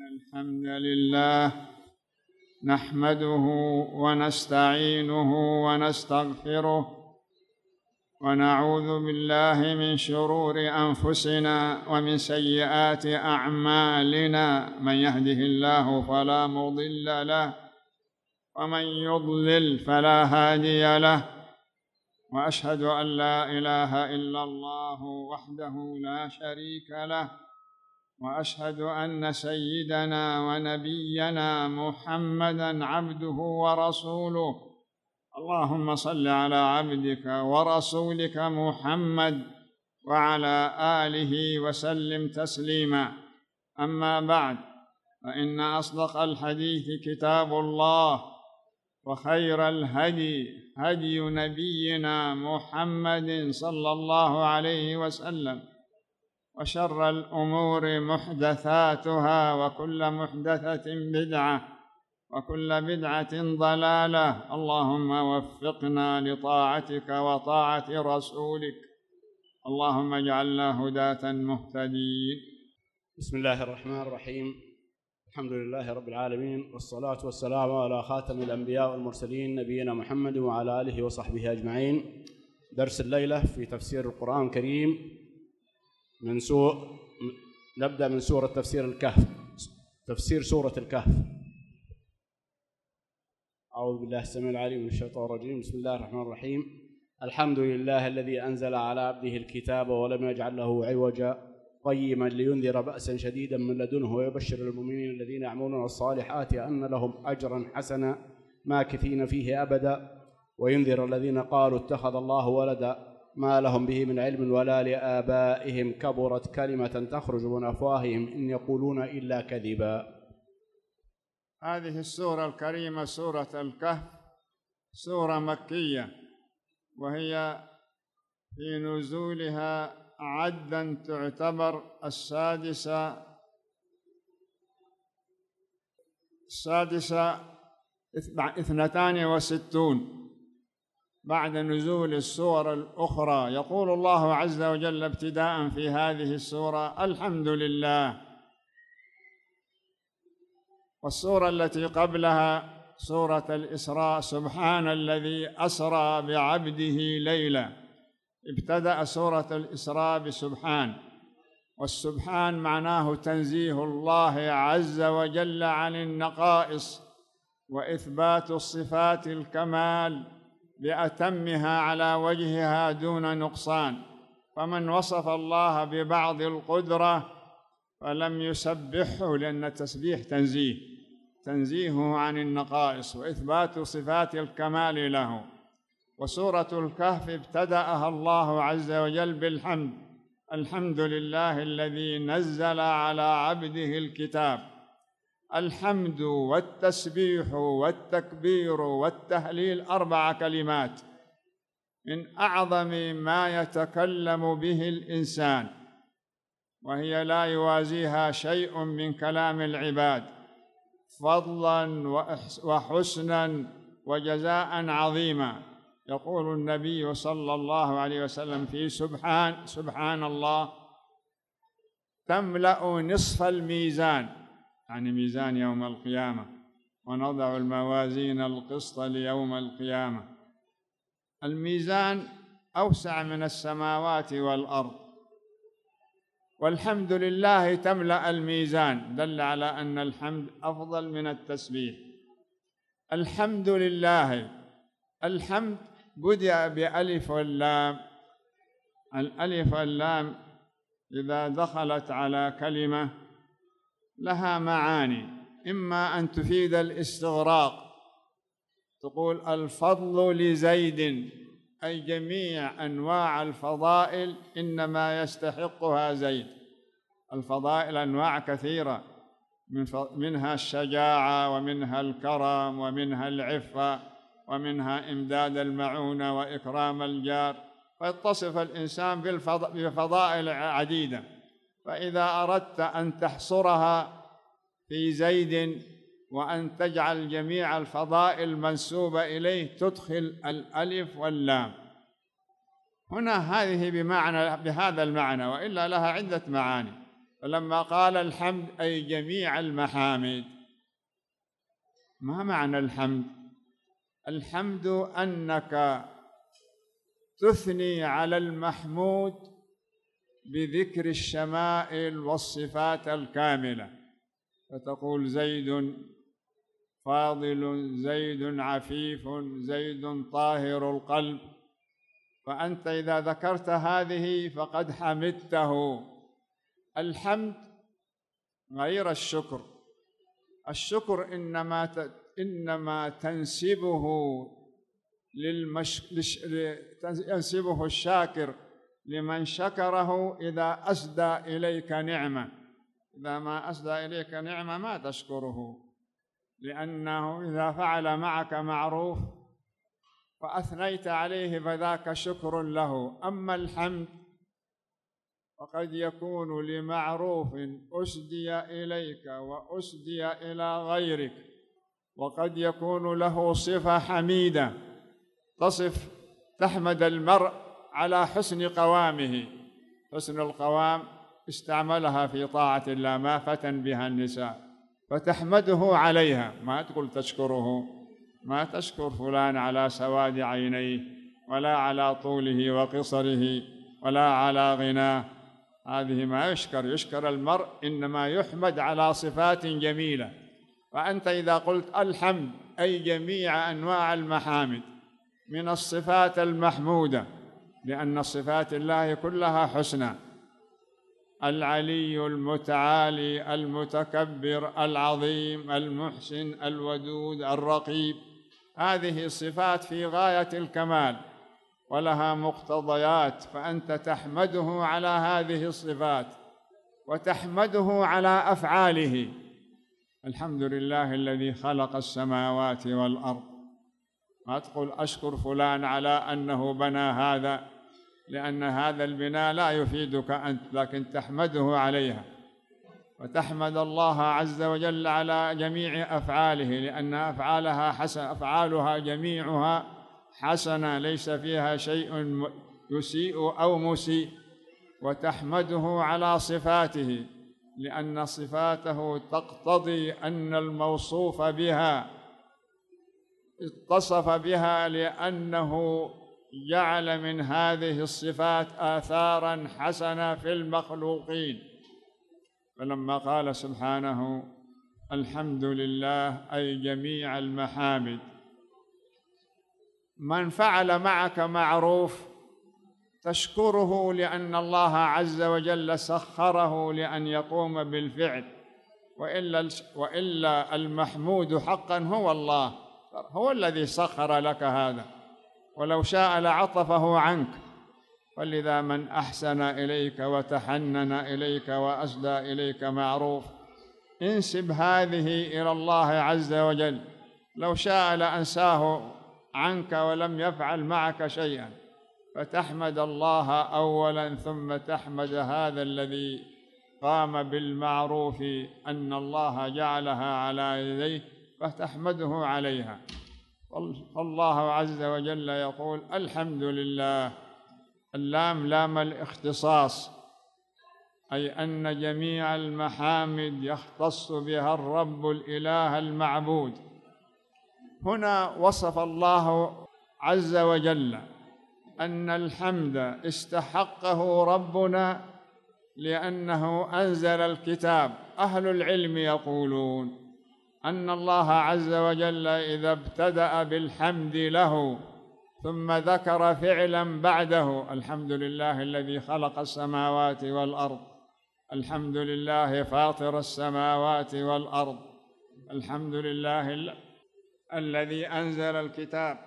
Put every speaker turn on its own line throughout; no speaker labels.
الحمد لله نحمده ونستعينه ونستغفره ونعوذ بالله من شرور أنفسنا ومن سيئات أعمالنا، من يهده الله فلا مضل له ومن يضلل فلا هادي له، وأشهد أن لا إله إلا الله وحده لا شريك له، وأشهد أن سيدنا ونبينا محمدًا عبده ورسوله. اللهم صل على عبدك ورسولك محمد وعلى آله وسلم تسليما. أما بعد، فإن أصدق الحديث كتاب الله، وخير الهدي هدي نبينا محمد صلى الله عليه وسلم، وشر الأمور محدثاتها، وكل محدثة بدعة، وكل بدعة ضلالة. اللهم وفقنا لطاعتك وطاعة رسولك، اللهم اجعلنا هداة مهتدين.
بسم الله الرحمن الرحيم. الحمد لله رب العالمين، والصلاة والسلام على خاتم الأنبياء والمرسلين نبينا محمد وعلى آله وصحبه أجمعين. درس الليلة في تفسير القرآن الكريم نبدأ من سورة تفسير الكهف. تفسير سورة الكهف. أعوذ بالله السميع العليم من الشيطان الرجيم. بسم الله الرحمن الرحيم. الحمد لله الذي أنزل على عبده الكتاب ولم يجعل له عوجا قيما لينذر بأسا شديدا من لدنه ويبشر المؤمنين الذين يعملون الصالحات أن لهم أجرا حسنا ماكثين فيه أبدا وينذر الذين قالوا اتخذ الله ولدا ما لهم به من علم ولا لآبائهم كبرت كلمة تخرج من أفواههم إن يقولون إلا كذبا.
هذه السورة الكريمة سورة الكهف سورة مكية، وهي في نزولها عدًا تعتبر السادسة 62 بعد نزول السور الأخرى. يقول الله عز وجل ابتداء في هذه السورة: الحمد لله. والسورة التي قبلها سورة الإسراء: سبحان الذي أسرى بعبده ليلا. ابتدأ سورة الإسراء بسبحان، والسبحان معناه تنزيه الله عز وجل عن النقائص وإثبات الصفات الكمال بأتمها على وجهها دون نقصان. فمن وصف الله ببعض القدرة فلم يسبحه، لأن التسبيح تنزيهه عن النقائص وإثبات صفات الكمال له. وسورة الكهف ابتدأها الله عز وجل بالحمد: الحمد لله الذي نزل على عبده الكتاب. الحمد والتسبيح والتكبير والتهليل 4 كلمات من أعظم ما يتكلم به الإنسان، وهي لا يوازيها شيء من كلام العباد فضلاً وحسناً وجزاء عظيما. يقول النبي صلى الله عليه وسلم في سبحان الله تملأ نصف الميزان، يعني ميزان يوم القيامة، ونضع الموازين القسط ليوم القيامة. الميزان أوسع من السماوات والأرض، والحمد لله تملأ الميزان، دل على أن الحمد أفضل من التسبيح. الحمد لله. الحمد بدأ بألف واللام. الألف واللام إذا دخلت على كلمة لها معاني: إما أن تفيد الاستغراق، تقول الفضل لزيد، أي جميع أنواع الفضائل إنما يستحقها زيد. الفضائل أنواع كثيرة، منها الشجاعة، ومنها الكرم، ومنها العفة، ومنها إمداد المعونة وإكرام الجار، فيتصف الإنسان بفضائل عديدة. فإذا أردت أن تحصرها في زيد وأن تجعل جميع الفضائل منسوبة إليه، تدخل الألف واللام. هنا هذه بهذا المعنى، وإلا لها عدة معاني. فلما قال الحمد أي جميع المحامد. ما معنى الحمد؟ الحمد أنك تثني على المحمود بذكر الشمائل والصفات الكاملة، فتقول زيد فاضل، زيد عفيف، زيد طاهر القلب. فأنت إذا ذكرت هذه فقد حمدته. الحمد غير الشكر. الشكر إنما تنسبه ينسبه الشاكر لمن شكره إذا أسدى إليك نعمة. إذا ما أسدى إليك نعمة ما تشكره، لأنه إذا فعل معك معروف فأثنيت عليه فذاك شكر له. أما الحمد فقد يكون لمعروف أسدي إليك وأسدي إلى غيرك، وقد يكون له صفة حميدة تحمد المرء على حسن قوامه. حسن القوام استعملها في طاعة الله، ما فتن بها النساء، فتحمده عليها، ما تقول تشكره. ما تشكر فلان على سواد عينيه، ولا على طوله وقصره، ولا على غناه. هذه ما يشكر المرء، إنما يحمد على صفات جميلة. فأنت إذا قلت الحمد أي جميع أنواع المحامد من الصفات المحمودة، لأن صفات الله كلها حسنى: العلي، المتعالي، المتكبر، العظيم، المحسن، الودود، الرقيب. هذه الصفات في غاية الكمال ولها مقتضيات، فأنت تحمده على هذه الصفات وتحمده على أفعاله. الحمد لله الذي خلق السماوات والأرض. ما تقول أشكر فلان على أنه بنى هذا، لأن هذا البناء لا يفيدك أنت، لكن تحمده عليها، وتحمد الله عز وجل على جميع أفعاله، لأن أفعالها جميعها حسنة، ليس فيها شيء يسيء أو مسيء. وتحمده على صفاته، لأن صفاته تقتضي أن الموصوف بها اتصف بها، لأنه جعل من هذه الصفات آثاراً حسنة في المخلوقين. فلما قال سبحانه الحمد لله أي جميع المحامد، من فعل معك معروف تشكره، لأن الله عز وجل سخره لأن يقوم بالفعل، وإلا المحمود حقاً هو الله، هو الذي سخر لك هذا، ولو شاء لعطفه عنك. ولذا من أحسن إليك وتحنن إليك وأسدى إليك معروف، انسب هذه إلى الله عز وجل. لو شاء لأنساه عنك ولم يفعل معك شيئا، فتحمد الله أولا، ثم تحمد هذا الذي قام بالمعروف أن الله جعلها على يديه، فتحمده عليها. فالله عز وجل يقول الحمد لله. اللام لام الاختصاص، أي أن جميع المحامد يختص بها الرب الإله المعبود. هنا وصف الله عز وجل أن الحمد استحقه ربنا لأنه أنزل الكتاب. أهل العلم يقولون أن الله عز وجل إذا ابتدأ بالحمد له ثم ذكر فعلا بعده: الحمد لله الذي خلق السماوات والأرض، الحمد لله فاطر السماوات والأرض، الحمد لله الذي أنزل الكتاب.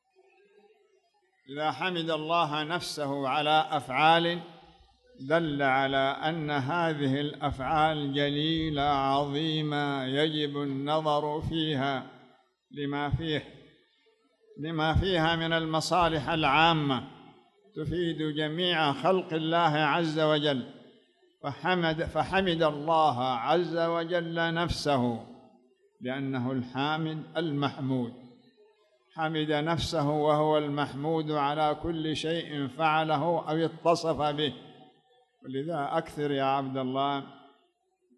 إذا حمد الله نفسه على أفعال دل على أن هذه الأفعال جليلة عظيمة يجب النظر فيها لما فيها من المصالح العامة تفيد جميع خلق الله عز وجل. فحمد الله عز وجل نفسه لأنه الحامد المحمود، حمد نفسه وهو المحمود على كل شيء فعله أو اتصف به. ولذا أكثر يا عبد الله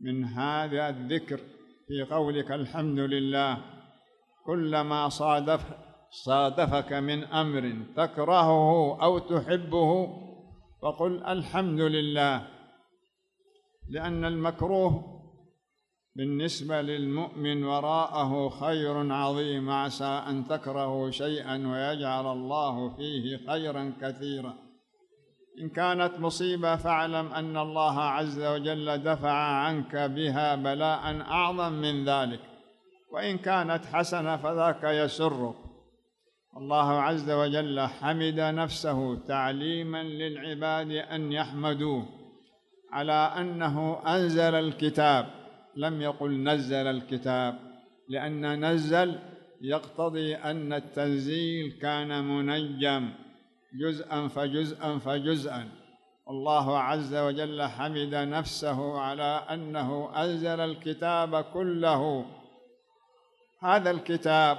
من هذا الذكر في قولك الحمد لله كلما صادفك من أمر تكرهه أو تحبه فقل الحمد لله، لأن المكروه بالنسبة للمؤمن وراءه خير عظيم، عسى أن تكرهوا شيئا ويجعل الله فيه خيرا كثيرا. إن كانت مصيبة فاعلم أن الله عز وجل دفع عنك بها بلاء أعظم من ذلك، وإن كانت حسنة فذاك يسرك. الله عز وجل حمد نفسه تعليما للعباد أن يحمدوه على أنه أنزل الكتاب، لم يقل نزل الكتاب، لأن نزل يقتضي أن التنزيل كان منجم جزءا فجزءا فجزءا. الله عز وجل حمد نفسه على أنه أنزل الكتاب كله. هذا الكتاب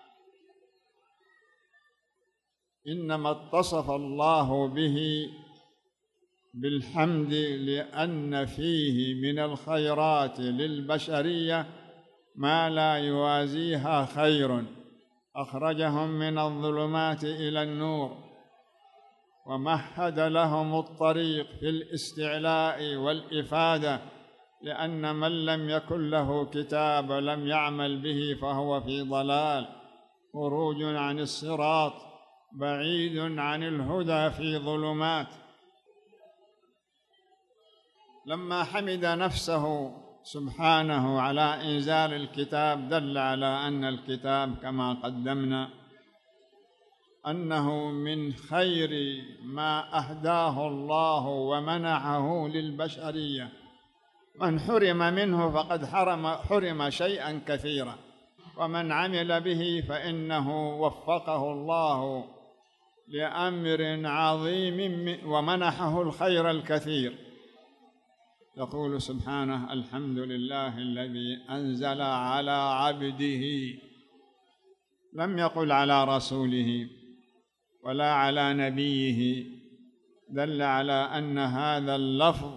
إنما اتصف الله به بالحمد لأن فيه من الخيرات للبشرية ما لا يوازيها خير، أخرجهم من الظلمات إلى النور ومهد لهم الطريق في الاستعلاء والإفادة، لأن من لم يكن له كتاب لم يعمل به فهو في ضلال، خروج عن الصراط، بعيد عن الهدى، في ظلمات. لما حمد نفسه سبحانه على إنزال الكتاب دل على أن الكتاب كما قدمنا أنه من خير ما أهداه الله ومنحه للبشرية. من حرم منه فقد حرم شيئا كثيرا، ومن عمل به فإنه وفقه الله لأمر عظيم ومنحه الخير الكثير. يقول سبحانه الحمد لله الذي أنزل على عبده، لم يقل على رسوله ولا على نبيه، دل على أن هذا اللفظ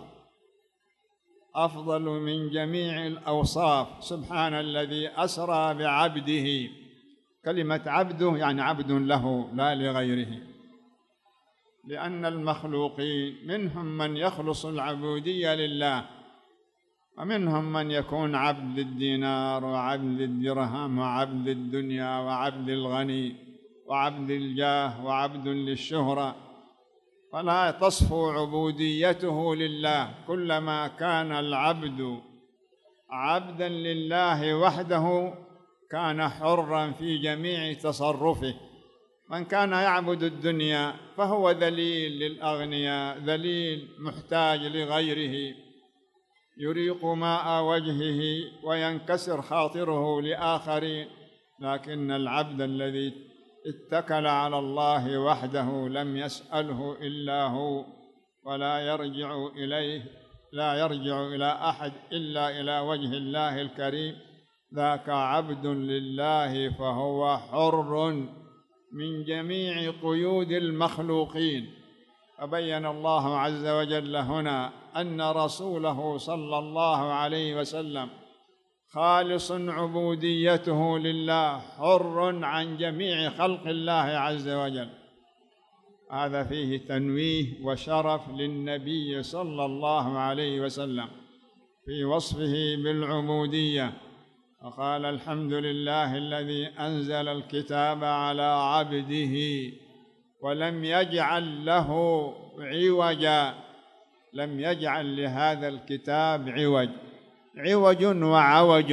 أفضل من جميع الأوصاف. سبحان الذي أسرى بعبده، كلمة عبده يعني عبد له لا لغيره، لأن المخلوقين منهم من يخلص العبودية لله، ومنهم من يكون عبد الدينار وعبد الدرهم وعبد الدنيا وعبد الغني وعبد الجاه وعبد للشهرة، فلا تصفو عبوديته لله. كلما كان العبد عبدا لله وحده كان حرا في جميع تصرفه. من كان يعبد الدنيا فهو ذليل للأغنياء، ذليل محتاج لغيره، يريق ماء وجهه وينكسر خاطره لآخرين. لكن العبد الذي اتكل على الله وحده لم يسأله إلا هو، ولا يرجع إليه، لا يرجع إلى أحد إلا إلى وجه الله الكريم، ذاك عبد لله فهو حر من جميع قيود المخلوقين. فبين الله عز وجل هنا أن رسوله صلى الله عليه وسلم خالص عبوديته لله، حر عن جميع خلق الله عز وجل. هذا فيه تنويه وشرف للنبي صلى الله عليه وسلم في وصفه بالعبودية، وقال الحمد لله الذي أنزل الكتاب على عبده ولم يجعل له عوجا. لم يجعل لهذا الكتاب عوج وعوج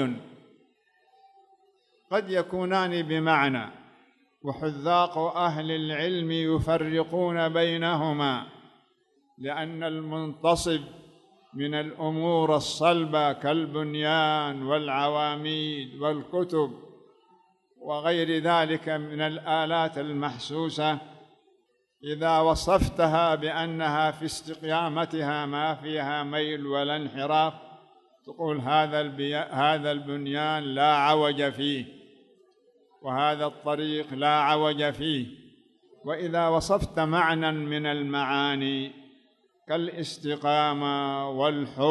قد يكونان بمعنى، وحذاق أهل العلم يفرقون بينهما، لأن المنتصب من الأمور الصلبة كالبنيان والعواميد والكتب وغير ذلك من الآلات المحسوسة، إذا وصفتها بأنها في استقامتها ما فيها ميل ولا انحراف تقول هذا البنيان لا عوج فيه، وهذا الطريق لا عوج فيه. وإذا وصفت معنى من المعاني كالاستقامة والحب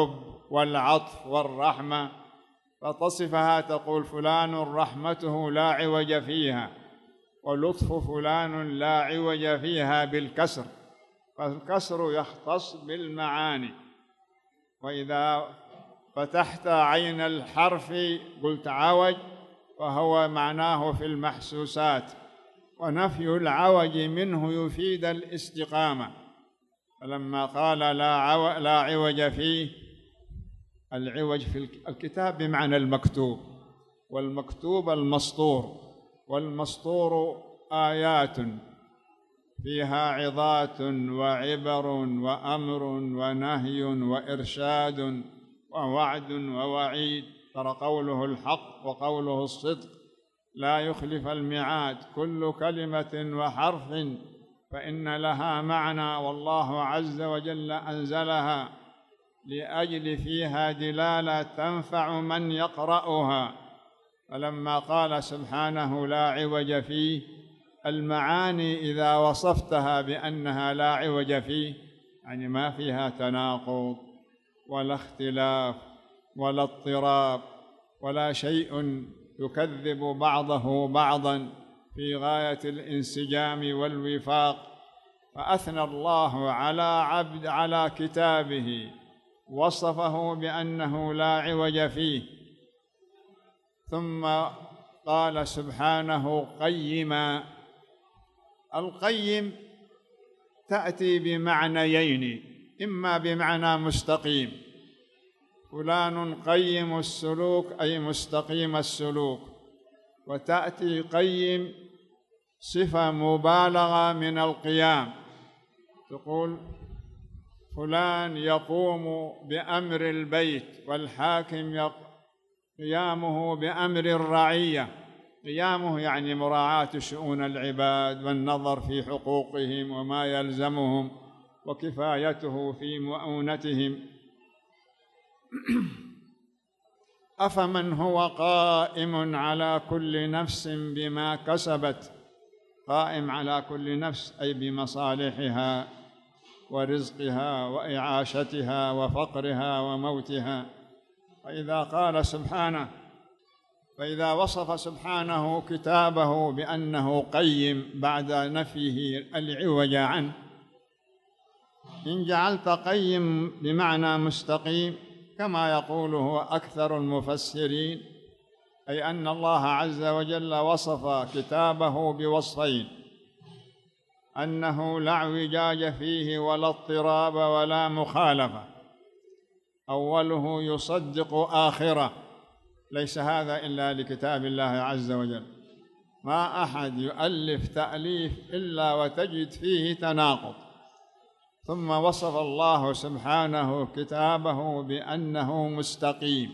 والعطف والرحمة، فتصفها تقول فلان رحمته لا عوج فيها، ولطف فلان لا عوج فيها بالكسر، فالكسر يختص بالمعاني. وإذا فتحت عين الحرف قلت عوج، وهو معناه في المحسوسات، ونفي العوج منه يفيد الاستقامة. فلما قال لا عوج فيه، العوج في الكتاب بمعنى المكتوب، والمكتوب المسطور، والمسطور آيات فيها عظات وعبر وأمر ونهي وإرشاد ووعد ووعيد. ترى قوله الحق وقوله الصدق لا يخلف الميعاد، كل كلمة وحرف فإن لها معنى، والله عز وجل أنزلها لأجل فيها دلالة تنفع من يقرأها. فلما قال سبحانه لا عوج فيه، المعاني إذا وصفتها بأنها لا عوج فيه يعني ما فيها تناقض ولا اختلاف ولا اضطراب ولا شيء يكذب بعضه بعضا، في غاية الانسجام والوفاق. فأثنى الله على كتابه، وصفه بأنه لا عوج فيه، ثم قال سبحانه قيما. القيم تأتي بمعنيين، إما بمعنى مستقيم، فلان قيم السلوك أي مستقيم السلوك، وتأتي قيم صفة مبالغة من القيام، تقول فلان يقوم بأمر البيت، والحاكم قيامه بأمر الرعية. قيامه يعني مراعاة شؤون العباد والنظر في حقوقهم وما يلزمهم، وكفايته في مؤونتهم. أفمن هو قائم على كل نفس بما كسبت، قائم على كل نفس أي بمصالحها ورزقها وإعاشتها وفقرها وموتها. فإذا وصف سبحانه كتابه بأنه قيم بعد نفيه العوج عنه، إن جعلت قيم بمعنى مستقيم كما يقوله أكثر المفسرين، أي أن الله عز وجل وصف كتابه بوصفين: أنه لا اعوجاج فيه ولا اضطراب ولا مخالفة. أوله يصدق آخره، ليس هذا إلا لكتاب الله عز وجل، ما أحد يؤلف تأليف إلا وتجد فيه تناقض. ثم وصف الله سبحانه كتابه بأنه مستقيم.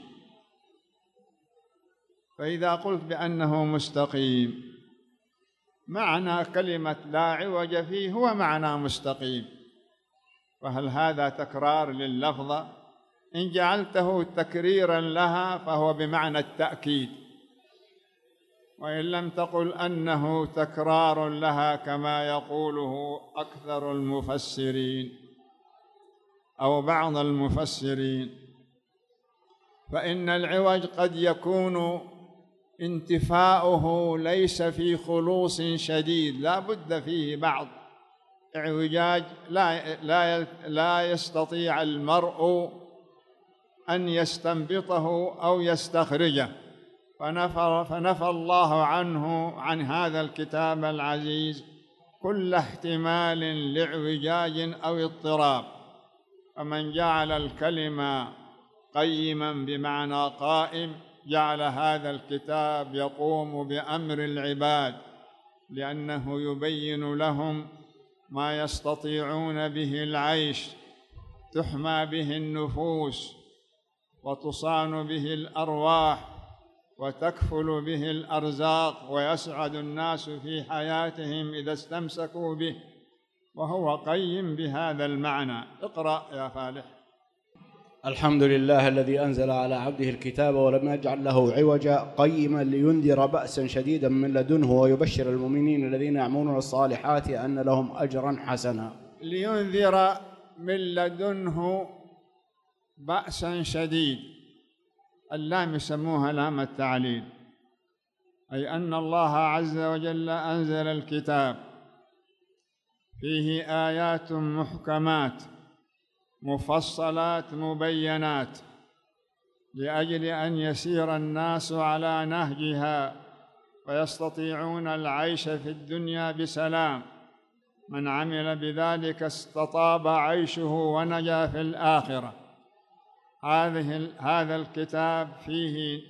فإذا قلت بأنه مستقيم، معنى كلمة لا عوج فيه هو معنى مستقيم، وهل هذا تكرار لللفظة؟ إن جعلته تكريرا لها فهو بمعنى التأكيد، وإن لم تقل أنه تكرار لها كما يقوله أكثر المفسرين أو بعض المفسرين، فإن العوج قد يكون انتفاؤه ليس في خلوص شديد، لا بد فيه بعض اعوجاج لا يستطيع المرء أن يستنبطه أو يستخرجه، فنفى الله عنه عن هذا الكتاب العزيز كل احتمال لاعوجاج أو اضطراب. فمن جعل الكلمة قيما بمعنى قائم جعل هذا الكتاب يقوم بأمر العباد، لأنه يبين لهم ما يستطيعون به العيش، تحمى به النفوس وتصان به الأرواح وتكفل به الأرزاق، ويسعد الناس في حياتهم إذا استمسكوا به، وهو قيم بهذا المعنى. اقرأ يا فالح.
الحمد لله الذي أنزل على عبده الكتاب ولم يجعل له عوجا قيما لينذر بأسا شديدا من لدنه ويبشر المؤمنين الذين يعملون الصالحات أن لهم أجرا حسنا.
لينذر من لدنه بأسا شديد. اللام يسموها لام التعليل، أي أن الله عز وجل أنزل الكتاب فيه آيات محكمات مفصلات مبينات لأجل أن يسير الناس على نهجها ويستطيعون العيش في الدنيا بسلام. من عمل بذلك استطاب عيشه ونجا في الآخرة. هذا الكتاب فيه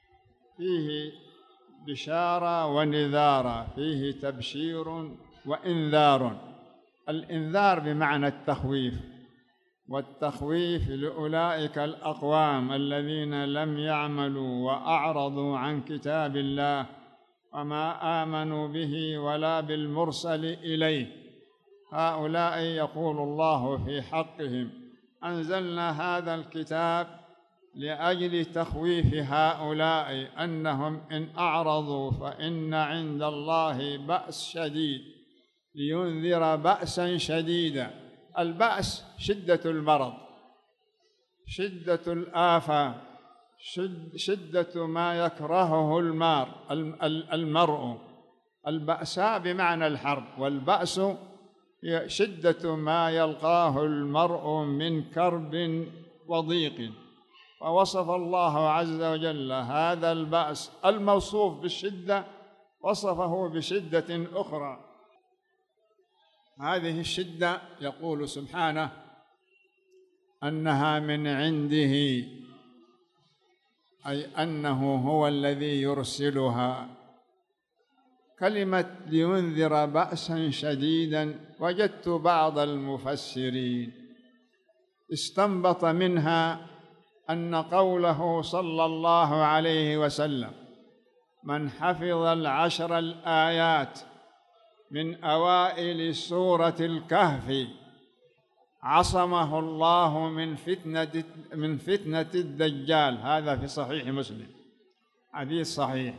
بشارة ونذارة، فيه تبشير وإنذار. الإنذار بمعنى التخويف، والتخويف لأولئك الأقوام الذين لم يعملوا وأعرضوا عن كتاب الله وما آمنوا به ولا بالمرسل إليه. هؤلاء يقول الله في حقهم: أنزلنا هذا الكتاب لأجل تخويف هؤلاء أنهم إن أعرضوا فإن عند الله بأس شديد، لينذر بأسا شديدا. البأس شدة المرض، شدة الآفة، شدة ما يكرهه المرء. البأساء بمعنى الحرب، والبأس هي شدة ما يلقاه المرء من كرب وضيق. ووصف الله عز وجل هذا البأس الموصوف بالشدة، وصفه بشدة أخرى. هذه الشدة يقول سبحانه أنها من عنده، أي أنه هو الذي يرسلها. كلمة لينذر بأسا شديدا، وجدت بعض المفسرين استنبط منها أن قوله صلى الله عليه وسلم: من حفظ 10 الآيات من أوائل سورة الكهف عصمه الله من فتنة الدجال. هذا في صحيح مسلم، حديث صحيح.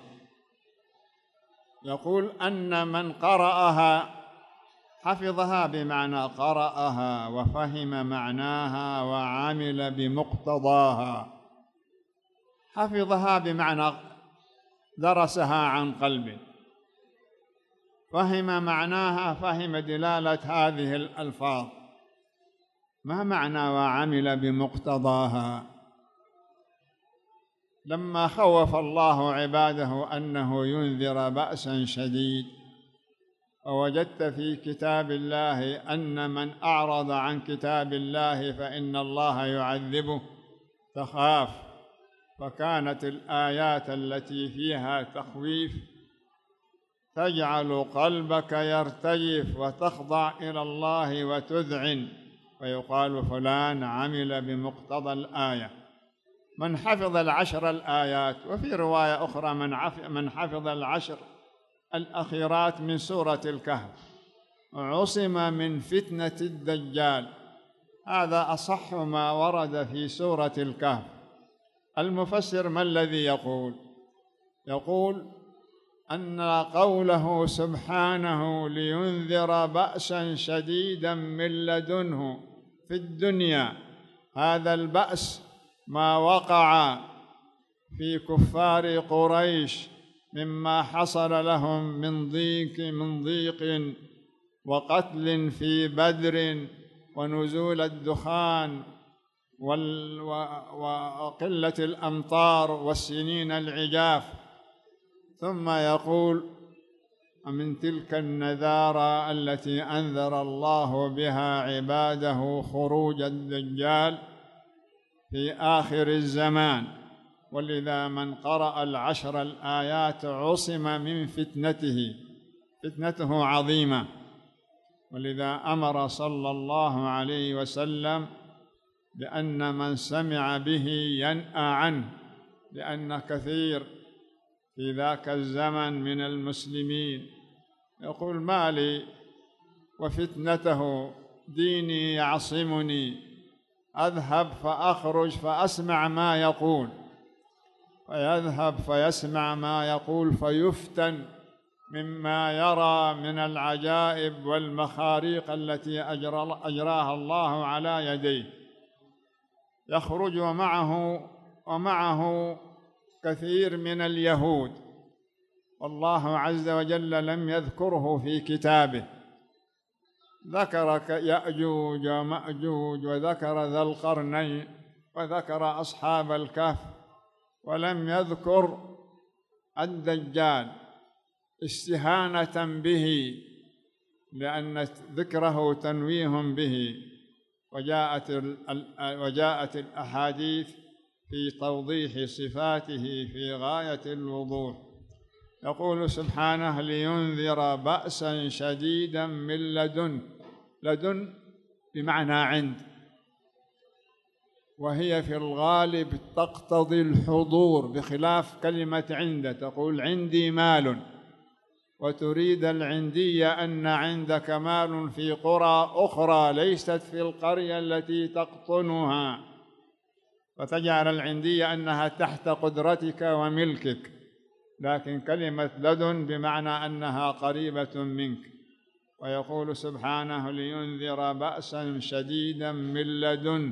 يقول أن من قرأها، حفظها بمعنى قرأها وفهم معناها وعمل بمقتضاها. حفظها بمعنى درسها عن قلب، فهم معناها، فهم دلالة هذه الألفاظ. ما معنى وعمل بمقتضاها؟ لما خوف الله عباده أنه ينذر بأسا شديد، ووجدت في كتاب الله أن من أعرض عن كتاب الله فإن الله يعذبه، تخاف. فكانت الآيات التي فيها تخويف تجعل قلبك يرتجف وتخضع إلى الله وتذعن، ويقال فلان عمل بمقتضى الآية. من حفظ 10 الآيات، وفي رواية أخرى من حفظ 10 الأخيرات من سورة الكهف عصم من فتنة الدجال. هذا أصح ما ورد في سورة الكهف. المفسر ما الذي يقول؟ يقول أن قوله سبحانه لينذر بأسا شديدا من لدنه في الدنيا، هذا البأس ما وقع في كفار قريش مما حصل لهم من ضيق وقتل في بدر ونزول الدخان وقلة الأمطار والسنين العجاف. ثم يقول من تلك النذارى التي أنذر الله بها عباده خروج الدجال في آخر الزمان. ولذا من قرأ 10 الآيات عصم من فتنته عظيمة. ولذا أمر صلى الله عليه وسلم بأن من سمع به ينأى عنه، لأن كثير في ذاك الزمن من المسلمين يقول ما لي وفتنته، ديني يعصمني، أذهب فأخرج فأسمع ما يقول، فيذهب فيسمع ما يقول فيفتن مما يرى من العجائب والمخاريق التي أجراها الله على يديه. يخرج ومعه كثير من اليهود، والله عز وجل لم يذكره في كتابه. ذكر يأجوج ومأجوج، وذكر ذا القرنين، وذكر أصحاب الكهف، ولم يذكر الدجال استهانة به، لأن ذكره تنويه به. وجاءت الأحاديث في توضيح صفاته في غاية الوضوح. يقول سبحانه: لينذر بأسا شديدا من لدن. لدن بمعنى عند، وهي في الغالب تقتضي الحضور، بخلاف كلمة عند تقول عندي مال، وتريد العندية أن عندك مال في قرى أخرى ليست في القرية التي تقطنها، وتجعل العندية أنها تحت قدرتك وملكك. لكن كلمة لدن بمعنى أنها قريبة منك. ويقول سبحانه: لينذر بأسا شديدا من لدن.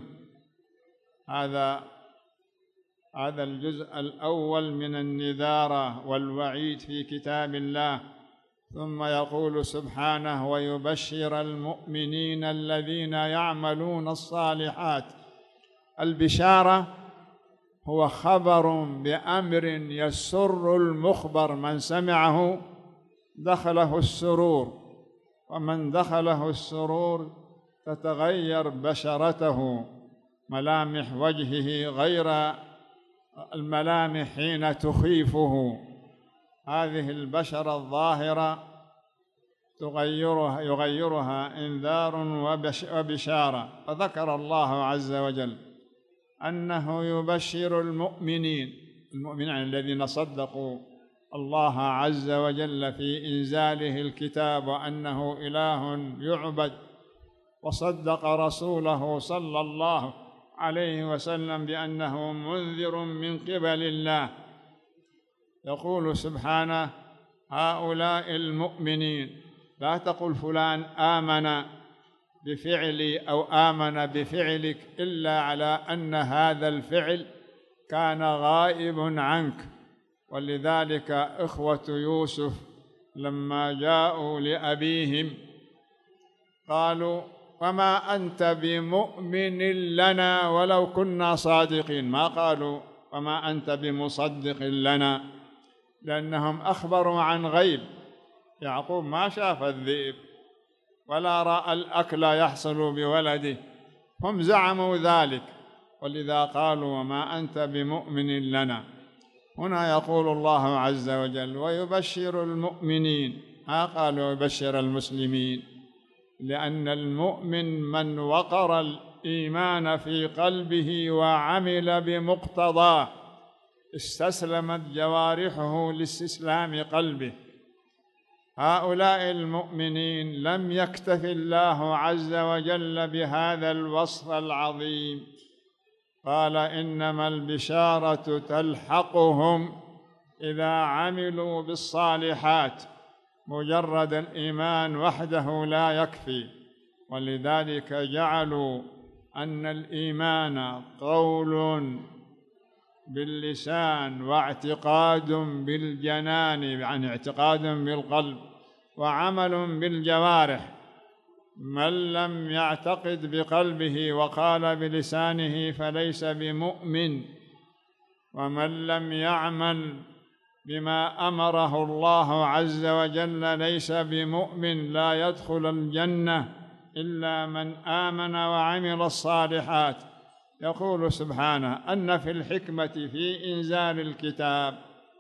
هذا الجزء الأول من النذارة والوعيد في كتاب الله. ثم يقول سبحانه: ويبشر المؤمنين الذين يعملون الصالحات. البشارة هو خبر بأمر يسر المخبر، من سمعه دخله السرور، ومن دخله السرور تتغير بشرته، ملامح وجهه غير الملامح حين تخيفه. هذه البشرة الظاهرة يغيرها إنذار وبشارة. فذكر الله عز وجل أنه يبشر المؤمنين الذين صدقوا الله عز وجل في إنزاله الكتاب وأنه إله يعبد، وصدق رسوله صلى الله عليه وسلم بأنه منذر من قبل الله. يقول سبحانه: هؤلاء المؤمنين. لا تقل فلان آمن بفعلي أو آمن بفعلك إلا على أن هذا الفعل كان غائب عنك. ولذلك إخوة يوسف لما جاءوا لأبيهم قالوا: وما أنت بمؤمن لنا ولو كنا صادقين. ما قالوا وما أنت بمصدق لنا، لأنهم أخبروا عن غيب. يعقوب ما شاف الذئب ولا رأى الأكل يحصل بولده، هم زعموا ذلك، ولذا قالوا وما أنت بمؤمن لنا. هنا يقول الله عز وجل: ويبشر المؤمنين. ما قالوا يبشر المسلمين، لأن المؤمن من وقر الإيمان في قلبه وعمل بمقتضاه، استسلمت جوارحه لاستسلام قلبه. هؤلاء المؤمنين لم يكتف الله عز وجل بهذا الوصف العظيم، قال: إنما البشارة تلحقهم إذا عملوا بالصالحات. مجرد الإيمان وحده لا يكفي، ولذلك جعلوا أن الإيمان قول باللسان واعتقاد بالجنان، يعني اعتقاد بالقلب، وعمل بالجوارح. من لم يعتقد بقلبه وقال بلسانه فليس بمؤمن، ومن لم يعمل بما أمره الله عز وجل ليس بمؤمن. لا يدخل الجنة إلا من آمن وعمل الصالحات. يقول سبحانه أن في الحكمة في إنزال الكتاب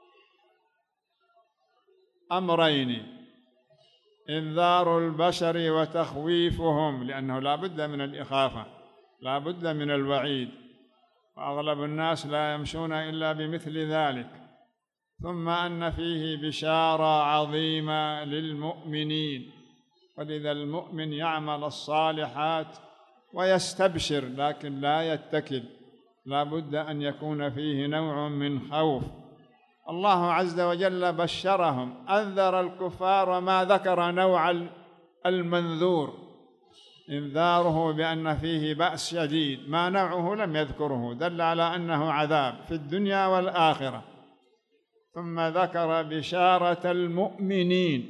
أمرين: إنذار البشر وتخويفهم، لأنه لا بد من الإخافة، لا بد من الوعيد، وأغلب الناس لا يمشون إلا بمثل ذلك. ثم أن فيه بشارة عظيمة للمؤمنين، ولذا المؤمن يعمل الصالحات ويستبشر لكن لا يتكل، لا بد أن يكون فيه نوع من خوف. الله عز وجل بشرهم، أنذر الكفار وما ذكر نوع المنذور، إنذاره بأن فيه بأس شديد، ما نوعه لم يذكره، دل على أنه عذاب في الدنيا والآخرة. ثم ذكر بشارة المؤمنين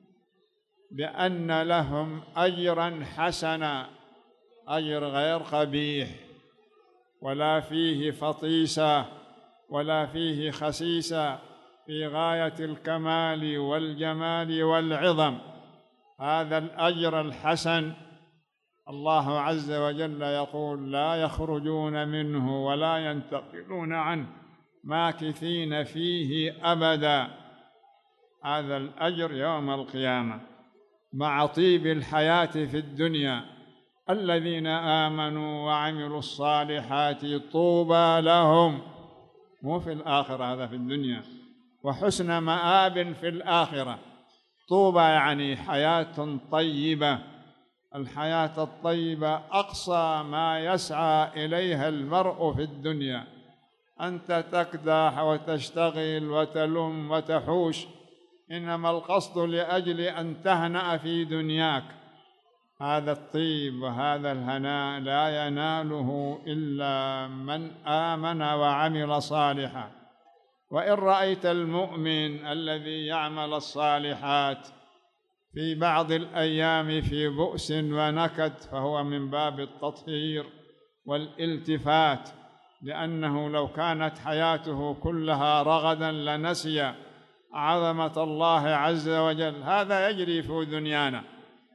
بأن لهم أجرا حسنا، أجر غير قبيح ولا فيه فطيسة ولا فيه خسيسة، في غاية الكمال والجمال والعظم. هذا الأجر الحسن الله عز وجل يقول: لا يخرجون منه ولا ينتقلون عنه ماكثين فيه أبدا. هذا الأجر يوم القيامة مع طيب الحياة في الدنيا. الذين آمنوا وعملوا الصالحات طوبى لهم، مو في الآخرة، هذا في الدنيا، وحسن مآب في الآخرة. طوبى يعني حياة طيبة. الحياة الطيبة أقصى ما يسعى إليها المرء في الدنيا. أنت تكدح وتشتغل وتلم وتحوش، إنما القصد لأجل أن تهنأ في دنياك. هذا الطيب وهذا الهناء لا يناله إلا من آمن وعمل صالحا. وإن رأيت المؤمن الذي يعمل الصالحات في بعض الأيام في بؤس ونكد، فهو من باب التطهير والالتفات، لأنه لو كانت حياته كلها رغدا لنسي عظمة الله عز وجل. هذا يجري في دنيانا.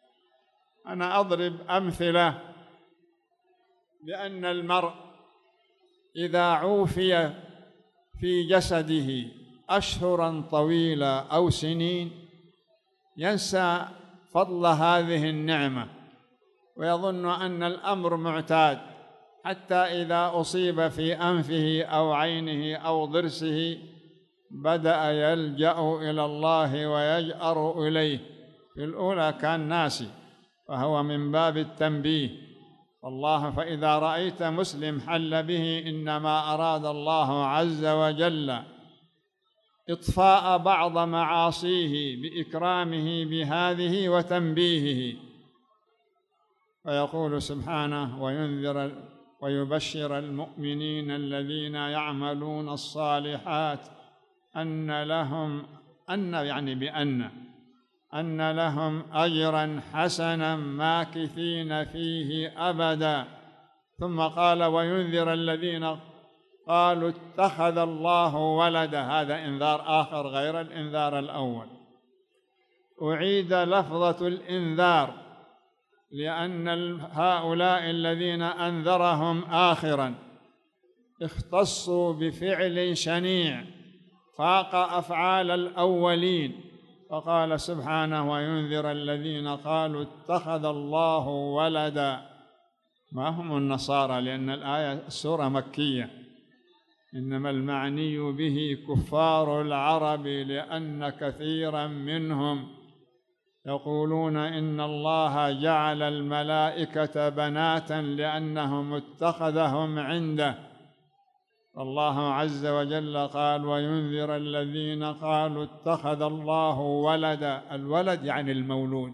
أنا أضرب أمثلة بأن المرء إذا عوفي في جسده أشهرا طويلة أو سنين ينسى فضل هذه النعمة ويظن أن الأمر معتاد، حتى إذا أصيب في أنفه أو عينه أو ضرسه بدأ يلجأ إلى الله ويجأر إليه. في الأولى كان ناسي، فهو من باب التنبيه. والله فإذا رأيت مسلم حل به إنما أراد الله عز وجل إطفاء بعض معاصيه بإكرامه بهذه وتنبيهه. فيقول سبحانه: ويبشر المؤمنين الذين يعملون الصالحات أن لهم أجرا حسنا ماكثين فيه أبدا. ثم قال: وينذر الذين قالوا اتخذ الله ولدا. هذا إنذار آخر غير الإنذار الأول. أعيد لفظة الإنذار لأن هؤلاء الذين أنذرهم آخرا اختصوا بفعل شنيع فاق أفعال الأولين، فقال سبحانه: وينذر الذين قالوا اتخذ الله ولدا. ما هم النصارى، لأن السورة مكية، إنما المعني به كفار العرب، لأن كثيرا منهم يقولون إن الله جعل الملائكة بناتا لأنهم اتخذهم عنده. الله عز وجل قال: وينذر الذين قالوا اتخذ الله ولدا. الولد يعني المولود،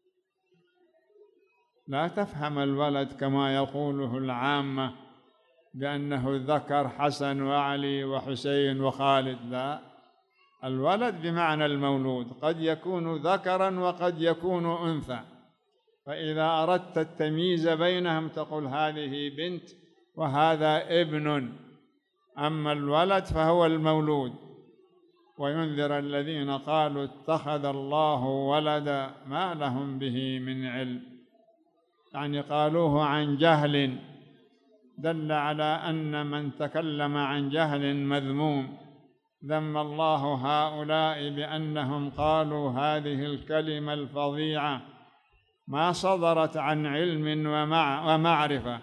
لا تفهم الولد كما يقوله العامة بأنه ذكر حسن وعلي وحسين وخالد، لا، الولد بمعنى المولود، قد يكون ذكرا وقد يكون أنثى. فإذا أردت التمييز بينهم تقول هذه بنت وهذا ابن، أما الولد فهو المولود. وينذر الذين قالوا اتخذ الله ولدا ما لهم به من علم، يعني قالوه عن جهل، دل على أن من تكلم عن جهل مذموم. ذم الله هؤلاء بأنهم قالوا هذه الكلمة الفظيعة ما صدرت عن علم ومعرفة.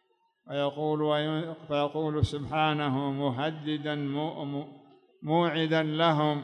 فيقول سبحانه مهددا موعدا لهم: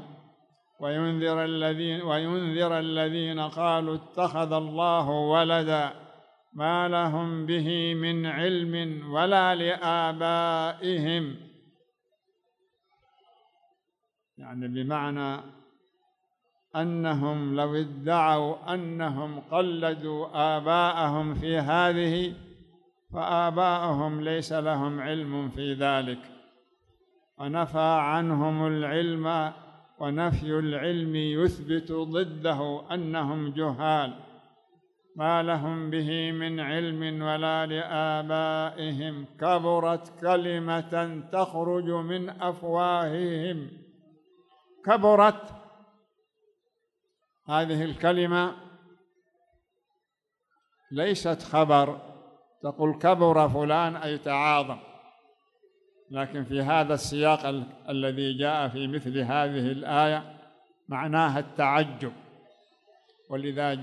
وينذر الذين قالوا اتخذ الله ولدا ما لهم به من علم ولا لآبائهم. يعني بمعنى أنهم لو ادعوا أنهم قلدوا آباءهم في هذه فآباءهم ليس لهم علم في ذلك، ونفى عنهم العلم، ونفي العلم يثبت ضده أنهم جهال ما لهم به من علم ولا لآبائهم. كبرت كلمة تخرج من أفواههم. كبرت، هذه الكلمة ليست خبر تقول كبر فلان أي تعاظم، لكن في هذا السياق الذي جاء في مثل هذه الآية معناها التعجب، ولذا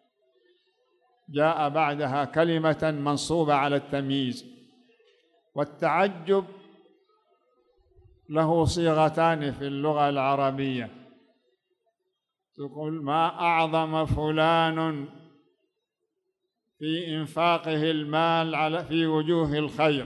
جاء بعدها كلمة منصوبة على التمييز. والتعجب له صيغتان في اللغة العربية، تقول ما أعظم فلان في إنفاقه المال في وجوه الخير،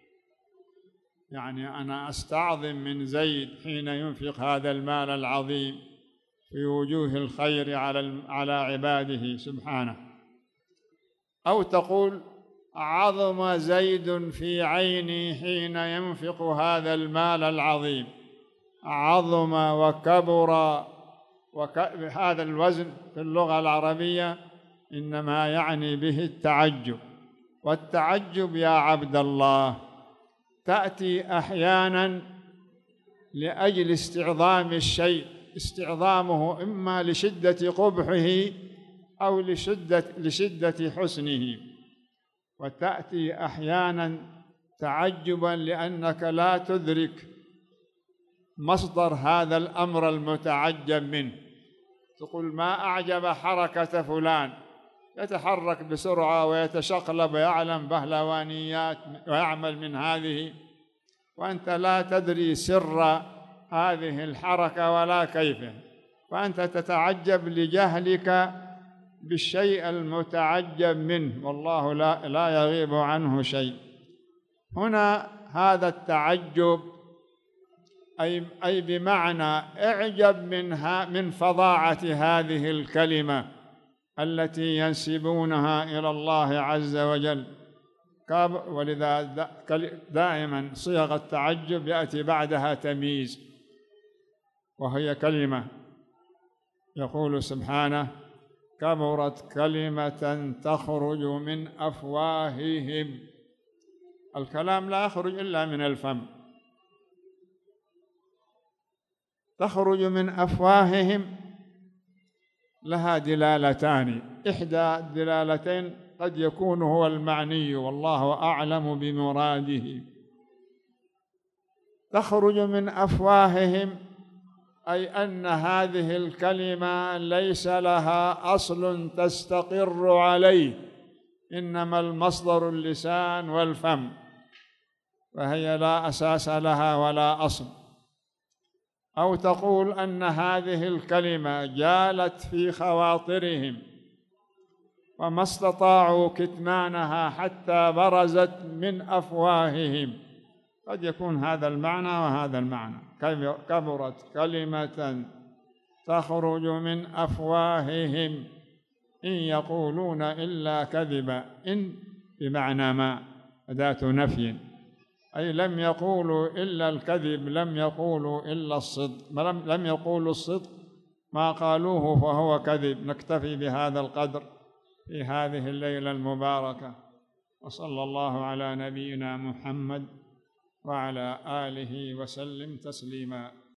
يعني أنا أستعظم من زيد حين ينفق هذا المال العظيم في وجوه الخير على عباده سبحانه. أو تقول عظم زيد في عيني حين ينفق هذا المال العظيم. عظم وكبر هذا الوزن في اللغة العربية إنما يعني به التعجب. والتعجب يا عبد الله تأتي أحيانا لأجل استعظام الشيء، استعظامه إما لشدة قبحه أو لشدة حسنه، وتأتي أحيانا تعجبا لأنك لا تدرك مصدر هذا الأمر المتعجب منه. تقول ما أعجب حركة فلان، يتحرك بسرعة ويتشقلب ويعلم بهلوانيات ويعمل من هذه، وأنت لا تدري سر هذه الحركة ولا كيفه، فأنت تتعجب لجهلك بالشيء المتعجب منه، والله لا يغيب عنه شيء. هنا هذا التعجب أي بمعنى اعجب من فظاعة هذه الكلمة التي ينسبونها إلى الله عز وجل. ولذا دائما صيغ التعجب يأتي بعدها تمييز، وهي كلمة يقول سبحانه كبرت كلمة تخرج من أفواههم. الكلام لا يخرج إلا من الفم، تخرج من أفواههم لها دلالتان، إحدى الدلالتين قد يكون هو المعني والله أعلم بمراده. تخرج من أفواههم أي أن هذه الكلمة ليس لها أصل تستقر عليه، إنما المصدر اللسان والفم، فهي لا أساس لها ولا أصل. أو تقول أن هذه الكلمة جالت في خواطرهم وما استطاعوا كتمانها حتى برزت من أفواههم، قد يكون هذا المعنى وهذا المعنى. كبرت كلمة تخرج من أفواههم إن يقولون إلا كذبا. إن بمعنى ما، أداة نفي، أي لم يقولوا إلا الكذب، لم يقولوا إلا الصدق، لم يقولوا الصدق، ما قالوه فهو كذب. نكتفي بهذا القدر في هذه الليلة المباركة، وصلى الله على نبينا محمد وعلى آله وسلم تسليما.